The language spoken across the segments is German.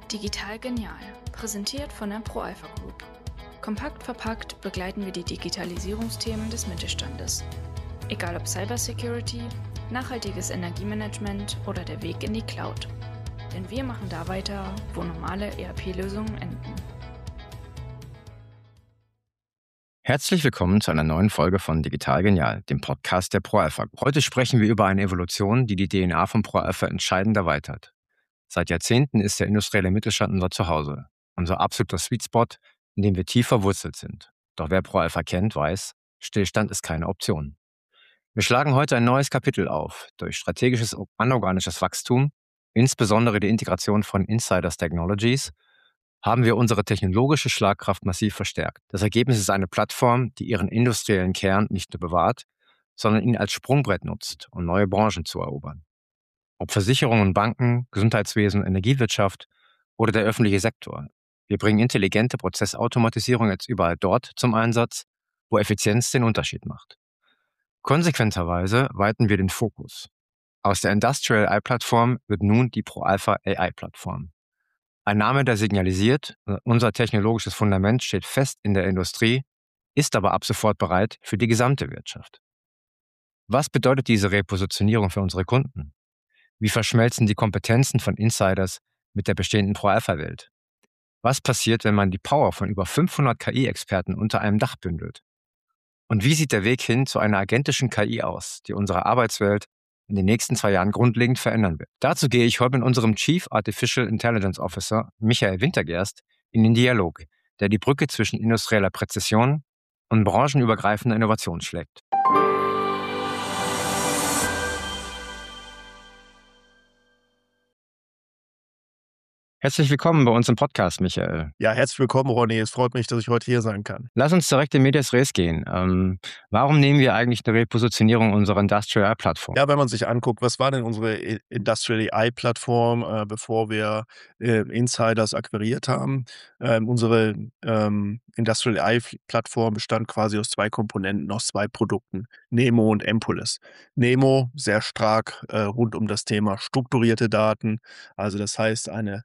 Digital genial, präsentiert von der ProAlpha Group. Kompakt verpackt begleiten wir die Digitalisierungsthemen des Mittelstandes. Egal ob Cybersecurity, nachhaltiges Energiemanagement oder der Weg in die Cloud. Denn wir machen da weiter, wo normale ERP-Lösungen enden. Herzlich willkommen zu einer neuen Folge von Digital Genial, dem Podcast der ProAlpha. Heute sprechen wir über eine Evolution, die die DNA von ProAlpha entscheidend erweitert. Seit Jahrzehnten ist der industrielle Mittelstand unser Zuhause, unser absoluter Sweet Spot, in dem wir tief verwurzelt sind. Doch wer ProAlpha kennt, weiß, Stillstand ist keine Option. Wir schlagen heute ein neues Kapitel auf. Durch strategisches anorganisches Wachstum, insbesondere die Integration von Insiders Technologies, haben wir unsere technologische Schlagkraft massiv verstärkt. Das Ergebnis ist eine Plattform, die ihren industriellen Kern nicht nur bewahrt, sondern ihn als Sprungbrett nutzt, um neue Branchen zu erobern. Ob Versicherungen und Banken, Gesundheitswesen, Energiewirtschaft oder der öffentliche Sektor. Wir bringen intelligente Prozessautomatisierung jetzt überall dort zum Einsatz, wo Effizienz den Unterschied macht. Konsequenterweise weiten wir den Fokus. Aus der Industrial AI-Plattform wird nun die ProAlpha AI-Plattform. Ein Name, der signalisiert, unser technologisches Fundament steht fest in der Industrie, ist aber ab sofort bereit für die gesamte Wirtschaft. Was bedeutet diese Repositionierung für unsere Kunden? Wie verschmelzen die Kompetenzen von Insiders mit der bestehenden ProAlpha-Welt? Was passiert, wenn man die Power von über 500 KI-Experten unter einem Dach bündelt? Und wie sieht der Weg hin zu einer agentischen KI aus, die unsere Arbeitswelt in den nächsten 2 Jahren grundlegend verändern wird? Dazu gehe ich heute mit unserem Chief Artificial Intelligence Officer, Michael Wintergerst, in den Dialog, der die Brücke zwischen industrieller Präzision und branchenübergreifender Innovation schlägt. Herzlich willkommen bei uns im Podcast, Michael. Ja, herzlich willkommen, Ronny. Es freut mich, dass ich heute hier sein kann. Lass uns direkt in Medias Res gehen. Warum nehmen wir eigentlich eine Repositionierung unserer Industrial AI-Plattform? Ja, wenn man sich anguckt, was war denn unsere Industrial AI-Plattform, bevor wir Insiders akquiriert haben? Unsere Industrial AI-Plattform bestand quasi aus 2 Komponenten, aus 2 Produkten, Nemo und Empolis. Nemo sehr stark rund um das Thema strukturierte Daten, also das heißt eine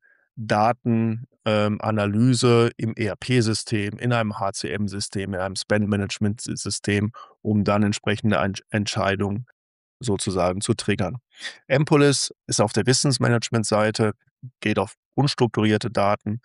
Datenanalyse im ERP-System, in einem HCM-System, in einem Spend-Management-System, um dann entsprechende Entscheidungen sozusagen zu triggern. Empolis ist auf der Wissensmanagement-Seite, geht auf unstrukturierte Daten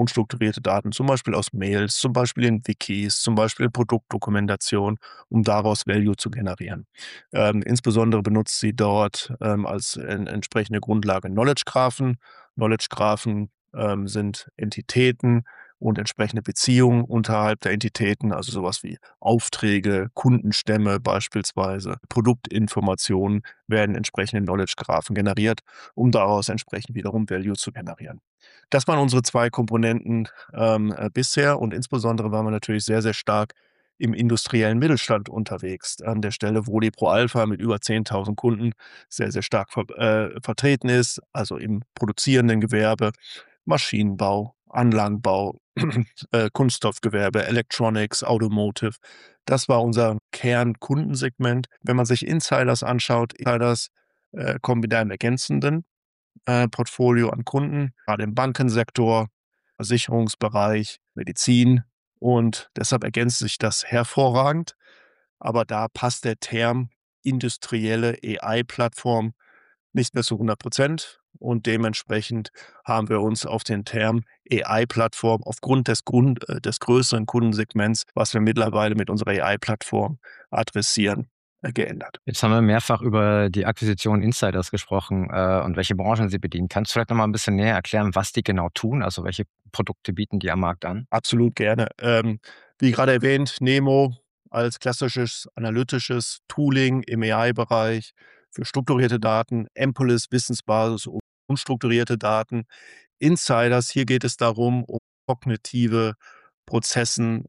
zum Beispiel aus Mails, zum Beispiel in Wikis, zum Beispiel in Produktdokumentation, um daraus Value zu generieren. Insbesondere benutzt sie dort als entsprechende Grundlage Knowledge Graphen. Knowledge Graphen sind Entitäten und entsprechende Beziehungen unterhalb der Entitäten, also sowas wie Aufträge, Kundenstämme beispielsweise, Produktinformationen werden entsprechende Knowledge Graphen generiert, um daraus entsprechend wiederum Value zu generieren. Das waren unsere 2 Komponenten bisher, und insbesondere waren wir natürlich sehr, sehr stark im industriellen Mittelstand unterwegs, an der Stelle, wo die ProAlpha mit über 10.000 Kunden sehr, sehr stark vertreten ist, also im produzierenden Gewerbe, Maschinenbau, Anlagenbau, Kunststoffgewerbe, Electronics, Automotive. Das war unser Kernkundensegment. Wenn man sich Insiders anschaut, Insiders kommen mit einem ergänzenden Portfolio an Kunden, gerade im Bankensektor, Versicherungsbereich, Medizin, und deshalb ergänzt sich das hervorragend. Aber da passt der Term industrielle AI-Plattform nicht mehr zu 100%, und dementsprechend haben wir uns auf den Term AI-Plattform aufgrund des größeren Kundensegments, was wir mittlerweile mit unserer AI-Plattform adressieren, geändert. Jetzt haben wir mehrfach über die Akquisition Insiders gesprochen und welche Branchen sie bedienen. Kannst du vielleicht noch mal ein bisschen näher erklären, was die genau tun? Also welche Produkte bieten die am Markt an? Absolut gerne. Wie gerade erwähnt, Nemo als klassisches analytisches Tooling im AI-Bereich für strukturierte Daten, Empolis Wissensbasis um unstrukturierte Daten, Insiders, hier geht es darum, um kognitive Prozessen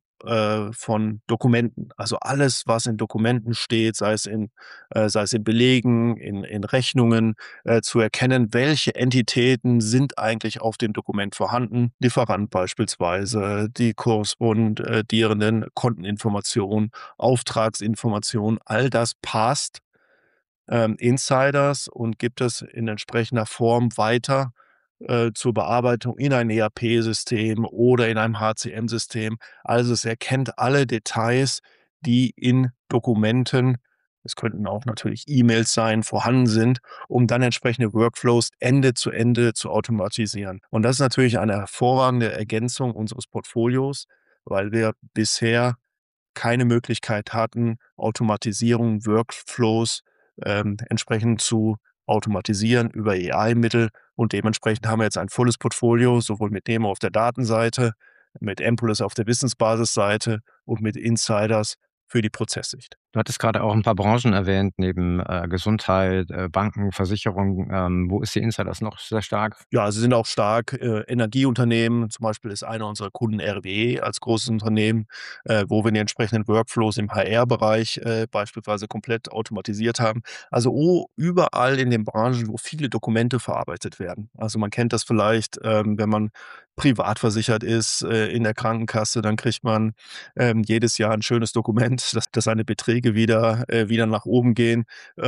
von Dokumenten. Also alles, was in Dokumenten steht, sei es in Belegen, in Rechnungen, zu erkennen, welche Entitäten sind eigentlich auf dem Dokument vorhanden. Lieferant beispielsweise, die korrespondierenden Konteninformationen, Auftragsinformationen, all das passt Insiders und gibt es in entsprechender Form weiter zur Bearbeitung in ein ERP-System oder in einem HCM-System. Also, es erkennt alle Details, die in Dokumenten, es könnten auch natürlich E-Mails sein, vorhanden sind, um dann entsprechende Workflows Ende zu automatisieren. Und das ist natürlich eine hervorragende Ergänzung unseres Portfolios, weil wir bisher keine Möglichkeit hatten, Automatisierung, Workflows, entsprechend zu automatisieren über AI-Mittel. Und dementsprechend haben wir jetzt ein volles Portfolio, sowohl mit Nemo auf der Datenseite, mit Ampullus auf der Wissensbasisseite und mit Insiders für die Prozesssicht. Du hattest gerade auch ein paar Branchen erwähnt, neben, Gesundheit, Banken, Versicherungen. Wo ist die Insiders noch sehr stark? Ja, sie sind auch stark, Energieunternehmen, zum Beispiel ist einer unserer Kunden RWE als großes Unternehmen, wo wir die entsprechenden Workflows im HR-Bereich, beispielsweise komplett automatisiert haben. Also, überall in den Branchen, wo viele Dokumente verarbeitet werden. Also, man kennt das vielleicht, wenn man privat versichert ist, in der Krankenkasse, dann kriegt man, jedes Jahr ein schönes Dokument, dass seine Beträge wieder nach oben gehen.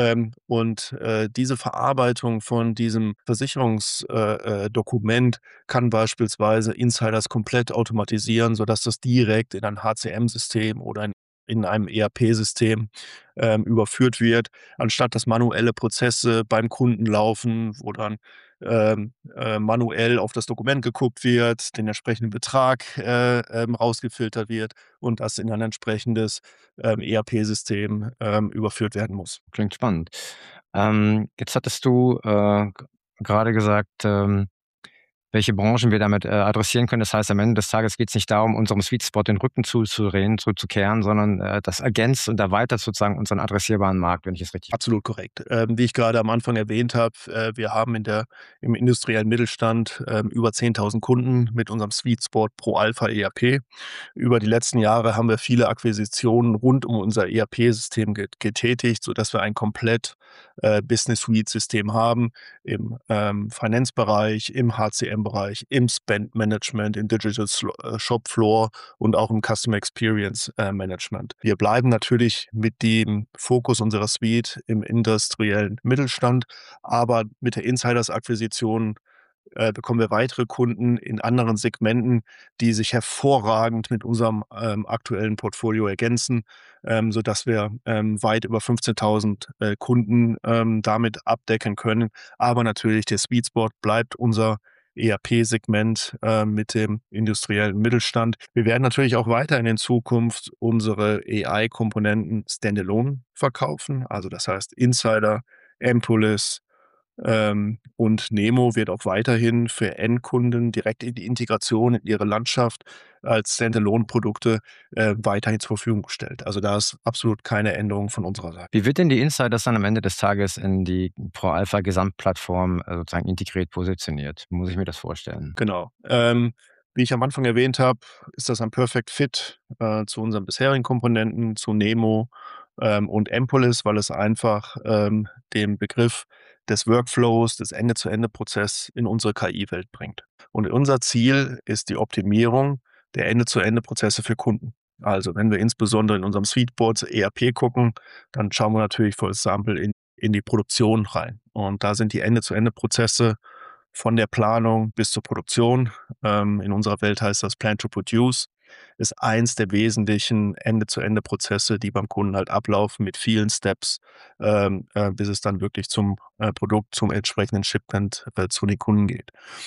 Diese Verarbeitung von diesem Versicherungsdokument kann beispielsweise Insiders komplett automatisieren, sodass das direkt in ein HCM-System oder in einem ERP-System überführt wird, anstatt dass manuelle Prozesse beim Kunden laufen, wo dann manuell auf das Dokument geguckt wird, den entsprechenden Betrag rausgefiltert wird und das in ein entsprechendes ERP-System überführt werden muss. Klingt spannend. Jetzt hattest du, grade gesagt, welche Branchen wir damit, adressieren können. Das heißt, am Ende des Tages geht es nicht darum, unserem Sweet Spot den Rücken zuzukehren, sondern, das ergänzt und erweitert sozusagen unseren adressierbaren Markt, wenn ich es richtig. Absolut korrekt. Wie ich gerade am Anfang erwähnt habe, wir haben im industriellen Mittelstand über 10.000 Kunden mit unserem Sweet Spot Pro Alpha ERP. Über die letzten Jahre haben wir viele Akquisitionen rund um unser ERP-System getätigt, sodass wir ein komplett Business Suite-System haben im Finanzbereich, im HCM-Bereich, im Spend Management, im Digital Shop Floor und auch im Customer Experience Management. Wir bleiben natürlich mit dem Fokus unserer Suite im industriellen Mittelstand, aber mit der Insiders-Akquisition bekommen wir weitere Kunden in anderen Segmenten, die sich hervorragend mit unserem aktuellen Portfolio ergänzen, sodass wir weit über 15.000 Kunden damit abdecken können. Aber natürlich der Sweet Spot bleibt unser ERP-Segment mit dem industriellen Mittelstand. Wir werden natürlich auch weiter in Zukunft unsere AI-Komponenten standalone verkaufen. Also das heißt Insider, Ampullus, und Nemo wird auch weiterhin für Endkunden direkt in die Integration in ihre Landschaft als Standalone-Produkte weiterhin zur Verfügung gestellt. Also da ist absolut keine Änderung von unserer Seite. Wie wird denn die Insiders dann am Ende des Tages in die Pro Alpha Gesamtplattform, sozusagen integriert positioniert? Wie muss ich mir das vorstellen? Genau. Wie ich am Anfang erwähnt habe, ist das ein Perfect Fit zu unseren bisherigen Komponenten, zu Nemo und Ampullus, weil es einfach den Begriff des Workflows, des Ende-zu-Ende-Prozess in unsere KI-Welt bringt. Und unser Ziel ist die Optimierung der Ende-zu-Ende-Prozesse für Kunden. Also wenn wir insbesondere in unserem Sweetboard ERP gucken, dann schauen wir natürlich for example in die Produktion rein. Und da sind die Ende-zu-Ende-Prozesse von der Planung bis zur Produktion, in unserer Welt heißt das Plan to Produce, ist eins der wesentlichen Ende-zu-Ende-Prozesse, die beim Kunden halt ablaufen mit vielen Steps, bis es dann wirklich zum Produkt, zum entsprechenden Shipment zu den Kunden geht.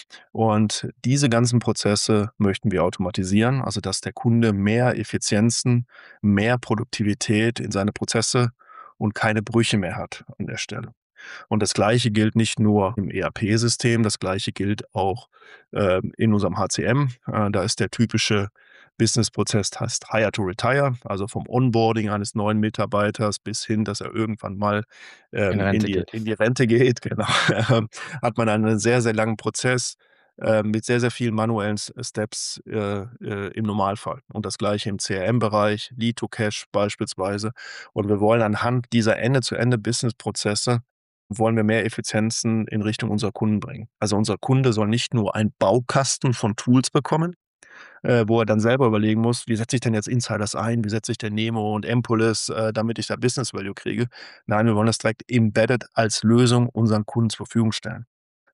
Und diese ganzen Prozesse möchten wir automatisieren, also dass der Kunde mehr Effizienzen, mehr Produktivität in seine Prozesse und keine Brüche mehr hat an der Stelle. Und das Gleiche gilt nicht nur im ERP-System, das Gleiche gilt auch in unserem HCM. Da ist der typische Business-Prozess heißt Hire to Retire, also vom Onboarding eines neuen Mitarbeiters bis hin, dass er irgendwann mal In Rente geht. in die Rente geht. Genau. Hat man einen sehr, sehr langen Prozess mit sehr, sehr vielen manuellen Steps im Normalfall. Und das Gleiche im CRM-Bereich, Lead to Cash beispielsweise. Und wir wollen anhand dieser Ende-zu-Ende-Business-Prozesse wollen wir mehr Effizienzen in Richtung unserer Kunden bringen. Also unser Kunde soll nicht nur einen Baukasten von Tools bekommen, wo er dann selber überlegen muss, wie setze ich denn jetzt Insiders ein, wie setze ich denn Nemo und Ampullus, damit ich da Business Value kriege. Nein, wir wollen das direkt embedded als Lösung unseren Kunden zur Verfügung stellen.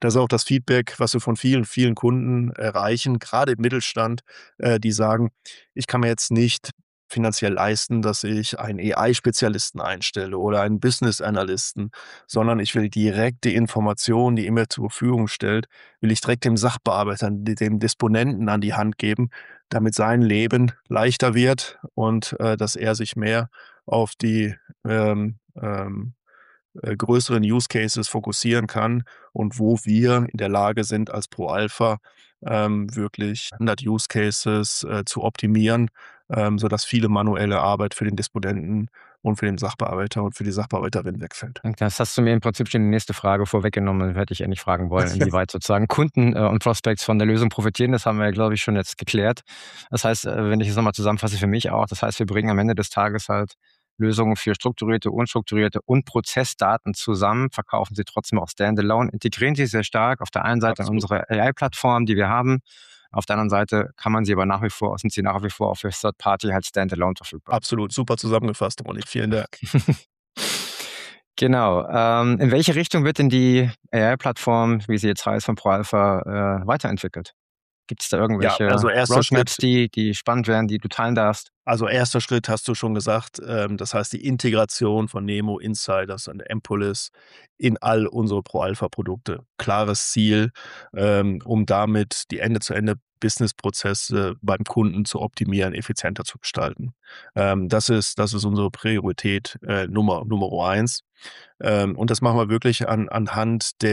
Das ist auch das Feedback, was wir von vielen, vielen Kunden erreichen, gerade im Mittelstand, die sagen: „Ich kann mir jetzt nicht finanziell leisten, dass ich einen AI-Spezialisten einstelle oder einen Business-Analysten, sondern ich will direkt die Information, die ihr mir zur Verfügung stellt, will ich direkt dem Sachbearbeiter, dem Disponenten an die Hand geben, damit sein Leben leichter wird und, dass er sich mehr auf die, ähm, ähm, größeren Use Cases fokussieren kann und wo wir in der Lage sind, als ProAlpha, wirklich 100 Use Cases, zu optimieren, sodass viele manuelle Arbeit für den Disponenten und für den Sachbearbeiter und für die Sachbearbeiterin wegfällt. Das hast du mir im Prinzip schon die nächste Frage vorweggenommen, hätte ich eigentlich fragen wollen, inwieweit sozusagen Kunden, und Prospects von der Lösung profitieren. Das haben wir ja, glaube ich, schon jetzt geklärt. Das heißt, wenn ich es nochmal zusammenfasse, für mich auch, das heißt, wir bringen am Ende des Tages halt Lösungen für strukturierte, unstrukturierte und Prozessdaten zusammen, verkaufen sie trotzdem auch standalone, integrieren sie sehr stark auf der einen Seite in Absolut. unsere AI-Plattform, die wir haben. Auf der anderen Seite sind sie nach wie vor auch für Third Party halt standalone verfügbar. Absolut, super zusammengefasst, Ronny. Vielen Dank. Genau. In welche Richtung wird denn die AI-Plattform, wie sie jetzt heißt, von ProAlpha, weiterentwickelt? Gibt es da Ja, irgendwelche also erster Roadmaps, Schritt die spannend wären, die du teilen darfst? Also erster Schritt hast du schon gesagt, das heißt die Integration von Nemo, Insiders und Empolis in all unsere ProAlpha-Produkte. Klares Ziel, um damit die Ende-zu-Ende-Business-Prozesse beim Kunden zu optimieren, effizienter zu gestalten. Das ist unsere Priorität Nummer 1. Und das machen wir wirklich anhand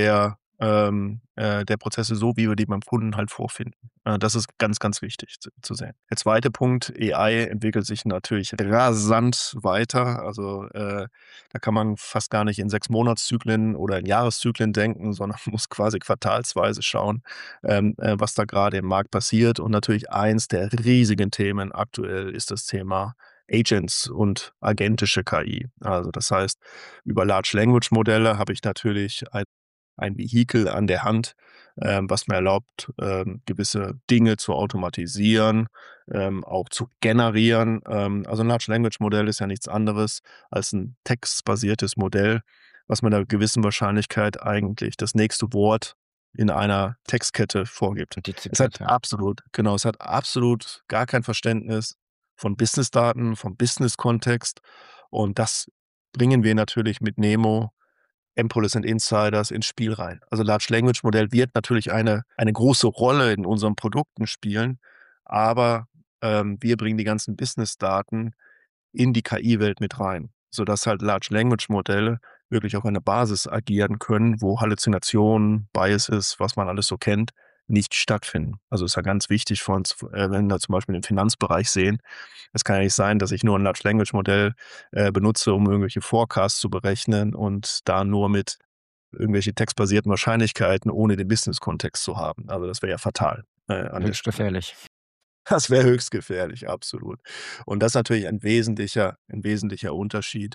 der Prozesse so, wie wir die beim Kunden halt vorfinden. Das ist ganz, ganz wichtig zu sehen. Der zweite Punkt, AI entwickelt sich natürlich rasant weiter. Also da kann man fast gar nicht in 6-Monatszyklen oder in Jahreszyklen denken, sondern muss quasi quartalsweise schauen, was da gerade im Markt passiert. Und natürlich eins der riesigen Themen aktuell ist das Thema Agents und agentische KI. Also das heißt, über Large Language Modelle habe ich natürlich ein Vehikel an der Hand, was mir erlaubt, gewisse Dinge zu automatisieren, auch zu generieren. Also ein Large Language Modell ist ja nichts anderes als ein textbasiertes Modell, was mit einer gewissen Wahrscheinlichkeit eigentlich das nächste Wort in einer Textkette vorgibt. Es Antizipiert, hat ja. es hat absolut gar kein Verständnis von Businessdaten, vom Business-Kontext, und das bringen wir natürlich mit Nemo, Empolis und Insiders ins Spiel rein. Also Large Language Modell wird natürlich eine große Rolle in unseren Produkten spielen, aber, wir bringen die ganzen Businessdaten in die KI-Welt mit rein, sodass halt Large Language Modelle wirklich auf einer Basis agieren können, wo Halluzinationen, Biases, was man alles so kennt, nicht stattfinden. Also ist ja ganz wichtig für uns, wenn wir zum Beispiel den Finanzbereich sehen. Es kann ja nicht sein, dass ich nur ein Large Language Modell benutze, um irgendwelche Forecasts zu berechnen und da nur mit irgendwelche textbasierten Wahrscheinlichkeiten ohne den Business-Kontext zu haben. Also das wäre ja fatal an der Höchst Stelle. gefährlich. Das wäre höchst gefährlich, absolut. Und das ist natürlich ein wesentlicher Unterschied,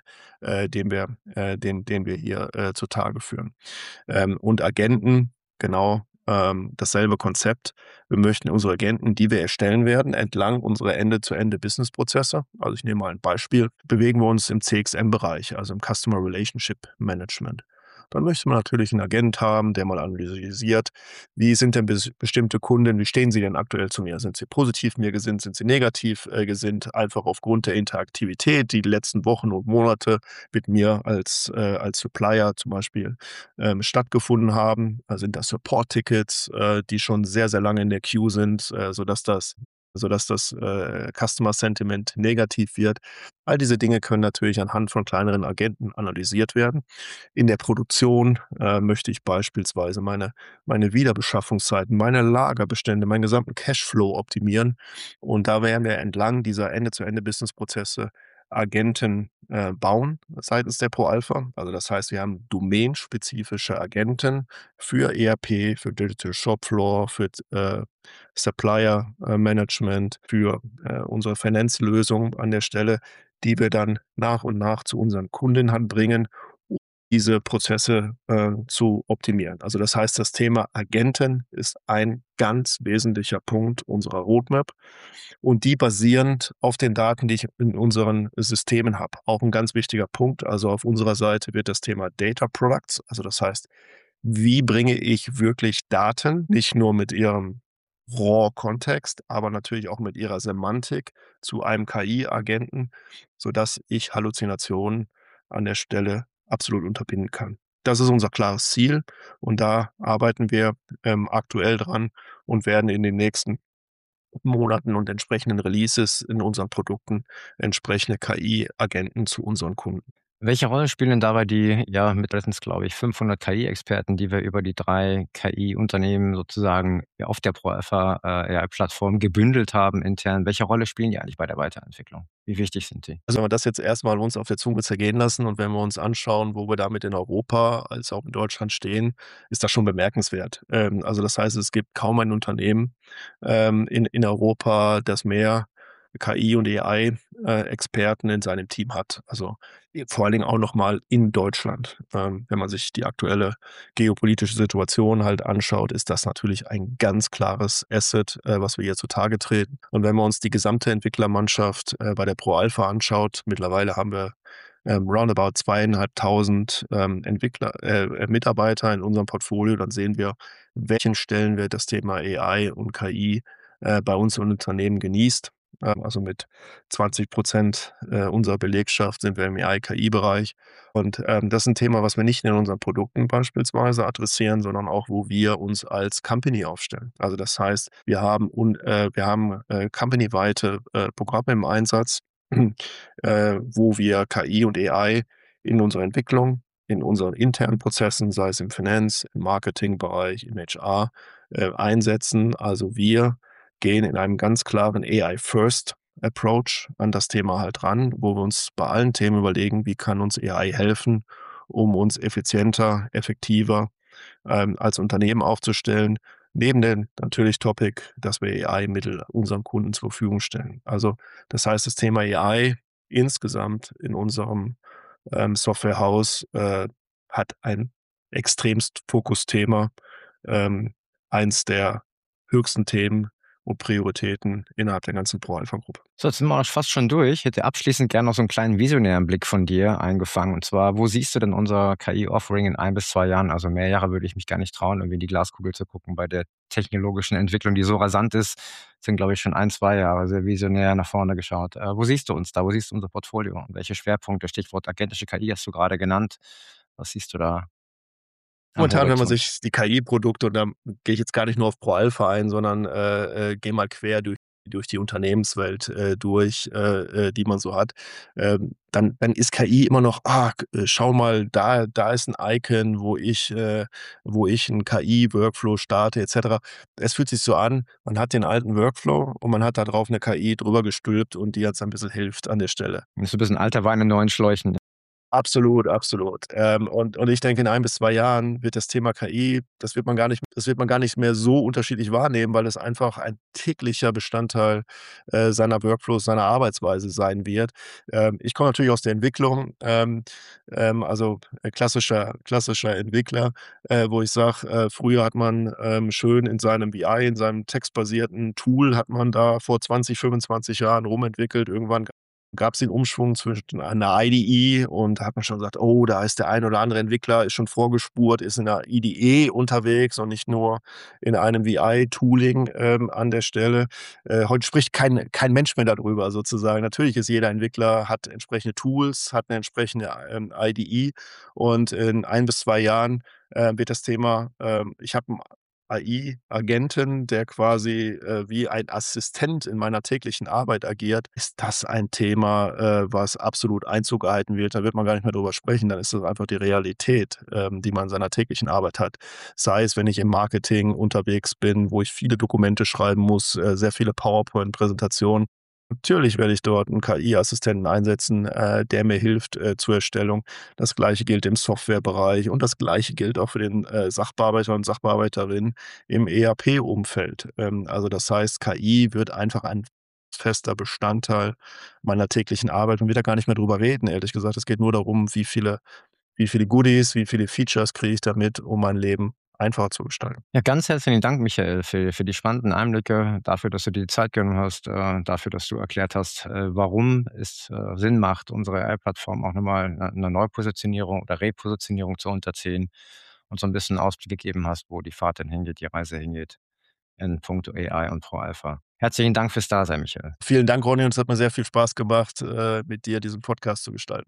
den wir hier zutage führen. Und Agenten, genau, dasselbe Konzept. Wir möchten unsere Agenten, die wir erstellen werden, entlang unserer Ende-zu-Ende-Business-Prozesse, also ich nehme mal ein Beispiel, bewegen wir uns im CXM-Bereich, also im Customer Relationship Management. Dann möchte man natürlich einen Agent haben, der mal analysiert, wie sind denn bestimmte Kunden, wie stehen sie denn aktuell zu mir? Sind sie positiv mir gesinnt, sind sie negativ gesinnt? Einfach aufgrund der Interaktivität, die letzten Wochen und Monate mit mir als Supplier zum Beispiel stattgefunden haben. Sind das Support-Tickets, die schon sehr, sehr lange in der Queue sind, sodass das Customer Sentiment negativ wird. All diese Dinge können natürlich anhand von kleineren Agenten analysiert werden. In der Produktion möchte ich beispielsweise meine Wiederbeschaffungszeiten, meine Lagerbestände, meinen gesamten Cashflow optimieren. Und da werden wir entlang dieser Ende-zu-Ende-Business-Prozesse Agenten bauen seitens der ProAlpha. Also das heißt, wir haben domainspezifische Agenten für ERP, für Digital Shopfloor, für Supplier Management, für unsere Finanzlösung an der Stelle, die wir dann nach und nach zu unseren Kunden bringen, um diese Prozesse zu optimieren. Also das heißt, das Thema Agenten ist ein ganz wesentlicher Punkt unserer Roadmap und die basierend auf den Daten, die ich in unseren Systemen habe. Auch ein ganz wichtiger Punkt. Also auf unserer Seite wird das Thema Data Products, also das heißt wie bringe ich wirklich Daten, nicht nur mit ihrem Raw-Kontext, aber natürlich auch mit ihrer Semantik zu einem KI-Agenten, sodass ich Halluzinationen an der Stelle absolut unterbinden kann. Das ist unser klares Ziel und da arbeiten wir aktuell dran und werden in den nächsten Monaten und entsprechenden Releases in unseren Produkten entsprechende KI-Agenten zu unseren Kunden. Welche Rolle spielen denn dabei die, ja, mittlerweile glaube ich, 500 KI-Experten, die wir über die 3 KI-Unternehmen sozusagen ja auf der ProAlpha, AI-Plattform gebündelt haben intern? Welche Rolle spielen die eigentlich bei der Weiterentwicklung? Wie wichtig sind die? Also, wenn wir das jetzt erstmal uns auf der Zunge zergehen lassen und wenn wir uns anschauen, wo wir damit in Europa als auch in Deutschland stehen, ist das schon bemerkenswert. Also, das heißt, es gibt kaum ein Unternehmen, in Europa, das mehr KI und AI, Experten in seinem Team hat. Also, vor allen Dingen auch noch mal in Deutschland. Wenn man sich die aktuelle geopolitische Situation halt anschaut, ist das natürlich ein ganz klares Asset, was wir hier zutage treten. Und wenn wir uns die gesamte Entwicklermannschaft, bei der ProAlpha anschaut, mittlerweile haben wir, roundabout 2.500, Entwickler Mitarbeiter in unserem Portfolio, dann sehen wir, welchen Stellenwert das Thema AI und KI, bei uns im Unternehmen genießt. Also mit 20% unserer Belegschaft sind wir im AI-KI-Bereich. Und, das ist ein Thema, was wir nicht in unseren Produkten beispielsweise adressieren, sondern auch, wo wir uns als Company aufstellen. Also, das heißt, wir haben, companyweite, Programme im Einsatz, wo wir KI und AI in unserer Entwicklung, in unseren internen Prozessen, sei es im im Marketingbereich, im HR, einsetzen. Also, wir gehen in einem ganz klaren AI-First Approach an das Thema halt ran, wo wir uns bei allen Themen überlegen, wie kann uns AI helfen, um uns effizienter, effektiver, als Unternehmen aufzustellen, neben dem natürlich Topic, dass wir AI-Mittel unseren Kunden zur Verfügung stellen. Also, das heißt, das Thema AI insgesamt in unserem, Softwarehaus, hat ein extremst Fokusthema, ähm, eins der höchsten Themen und Prioritäten innerhalb der ganzen Pro-Alpha-Gruppe. So, jetzt sind wir auch fast schon durch. Ich hätte abschließend gerne noch so einen kleinen visionären Blick von dir eingefangen. Und zwar, wo siehst du denn unser KI-Offering in 1 bis 2 Jahren? Also, mehr Jahre würde ich mich gar nicht trauen, irgendwie in die Glaskugel zu gucken bei der technologischen Entwicklung, die so rasant ist. Sind, glaube ich, schon 1, 2 Jahre sehr visionär nach vorne geschaut. Wo siehst du uns da? Wo siehst du unser Portfolio? Und welche Schwerpunkte? Stichwort agentische KI hast du gerade genannt. Was siehst du da am Momentan, wenn man Horizont? sich die KI-Produkte und da gehe ich jetzt gar nicht nur auf ProAlpha ein, sondern, gehe mal quer durch die Unternehmenswelt, die man so hat, dann ist KI immer noch: „Ah, schau mal, da ist ein Icon, wo ich 'n KI-Workflow starte“ et cetera. Es fühlt sich so an, man hat den alten Workflow und man hat da drauf 'ne KI drüber gestülpt und die jetzt ein bisschen hilft an der Stelle. Ist so 'n bisschen alter Wein in neuen Schläuchen. Absolut, absolut. Und ich denke, in 1 bis 2 Jahren wird das Thema KI, das wird man gar nicht mehr so unterschiedlich wahrnehmen, weil es einfach ein täglicher Bestandteil, seiner Workflows, seiner Arbeitsweise sein wird. Ich komme natürlich aus der Entwicklung, also, klassischer Entwickler, wo ich sage, früher hat man, schön in seinem BI, in seinem textbasierten Tool hat man da vor 20, 25 Jahren rumentwickelt. Irgendwann gab es den Umschwung zwischen einer IDE und da hat man schon gesagt: „Oh, da ist der ein oder andere Entwickler ist schon vorgespurt, ist in der IDE unterwegs und nicht nur in einem VI-Tooling, an der Stelle.“ Heute spricht kein Mensch mehr darüber sozusagen. Natürlich ist jeder Entwickler hat entsprechende Tools, hat eine entsprechende, IDE und in 1 bis 2 Jahren, wird das Thema, ich habe 'n AI-Agenten, der quasi, wie ein Assistent in meiner täglichen Arbeit agiert, ist das ein Thema, was absolut Einzug erhalten wird. Da wird man gar nicht mehr drüber sprechen. Dann ist das einfach die Realität, die man in seiner täglichen Arbeit hat. Sei es, wenn ich im Marketing unterwegs bin, wo ich viele Dokumente schreiben muss, sehr viele PowerPoint-Präsentationen. Natürlich werde ich dort 'n KI-Assistenten einsetzen, der mir hilft, zur Erstellung. Das Gleiche gilt im Softwarebereich und das Gleiche gilt auch für den, Sachbearbeiter und Sachbearbeiterinnen im ERP-Umfeld. Also, das heißt, KI wird einfach ein fester Bestandteil meiner täglichen Arbeit und will da gar nicht mehr drüber reden, ehrlich gesagt. Es geht nur darum, wie viele Goodies, wie viele Features kriege ich damit, um mein Leben einfacher zu gestalten. Ja, ganz herzlichen Dank, Michael, für die spannenden Einblicke, dafür, dass du dir die Zeit genommen hast, dafür, dass du erklärt hast, warum es, Sinn macht, unsere AI-Plattform auch noch mal 'ner Neupositionierung oder Repositionierung zu unterziehen. und so ein bisschen Ausblick gegeben hast, wo die Fahrt denn hingeht, die Reise hingeht in puncto AI und ProAlpha. Herzlichen Dank fürs Dasein, Michael. Vielen Dank, Ronny, und es hat mir sehr viel Spaß gemacht, mit dir diesen Podcast zu gestalten.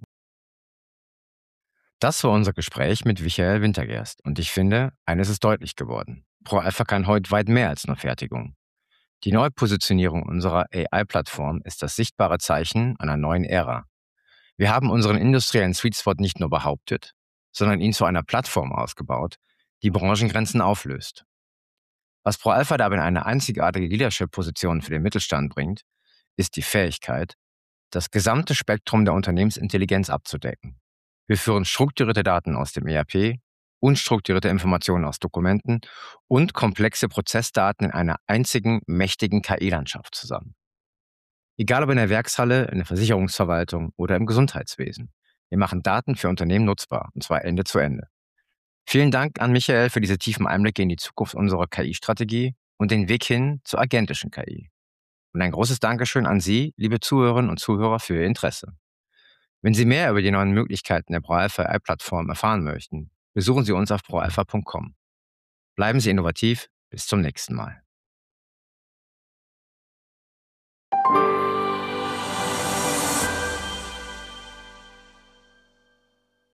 Das war unser Gespräch mit Michael Wintergerst und ich finde, eines ist deutlich geworden. ProAlpha kann heute weit mehr als nur Fertigung. Die Neupositionierung unserer AI-Plattform ist das sichtbare Zeichen einer neuen Ära. Wir haben unseren industriellen Sweet Spot nicht nur behauptet, sondern ihn zu einer Plattform ausgebaut, die Branchengrenzen auflöst. Was ProAlpha dabei in eine einzigartige Leadership-Position für den Mittelstand bringt, ist die Fähigkeit, das gesamte Spektrum der Unternehmensintelligenz abzudecken. Wir führen strukturierte Daten aus dem ERP, unstrukturierte Informationen aus Dokumenten und komplexe Prozessdaten in einer einzigen mächtigen KI-Landschaft zusammen. Egal ob in der Werkshalle, in der Versicherungsverwaltung oder im Gesundheitswesen. Wir machen Daten für Unternehmen nutzbar, und zwar Ende zu Ende. Vielen Dank an Michael für diese tiefen Einblicke in die Zukunft unserer KI-Strategie und den Weg hin zur agentischen KI. Und ein großes Dankeschön an Sie, liebe Zuhörerinnen und Zuhörer, für Ihr Interesse. Wenn Sie mehr über die neuen Möglichkeiten der ProAlpha AI-Plattform erfahren möchten, besuchen Sie uns auf proalpha.com. Bleiben Sie innovativ, bis zum nächsten Mal.